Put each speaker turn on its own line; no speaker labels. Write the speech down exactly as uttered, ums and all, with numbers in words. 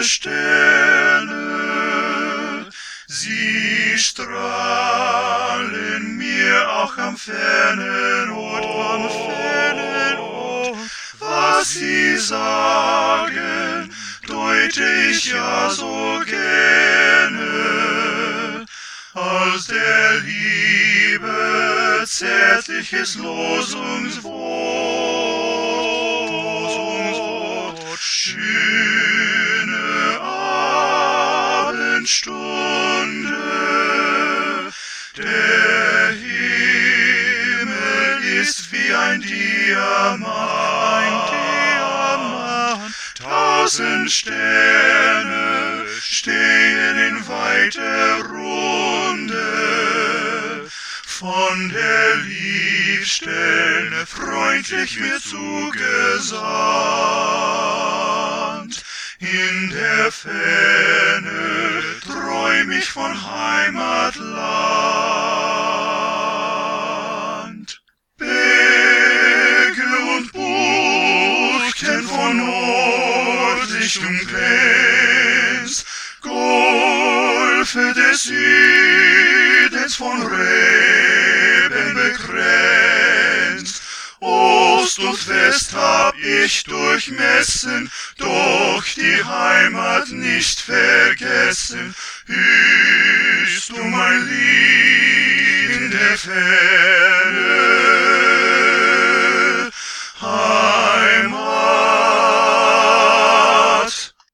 Sterne, sie strahlen mir auch am fernen Ort, am fernen Ort. Was sie sagen, deute ich ja so gerne, als der Liebe zärtliches Losungswort. Schöne Abendstunde, der Himmel ist wie ein Diamant, ein Diamant. Tausend Sterne stehen in weiter Runde, von der Liebsterne freundlich mir zugesandt. In der Ferne träum ich von Heimatland. Berge und Buchten von Nordrichtung glänzt, Golfe des Südens von Reben begrenzt. Ost und West hab ich durchmessen, doch die Heimat nicht vergessen. Hörst du mein Lied in der Ferne?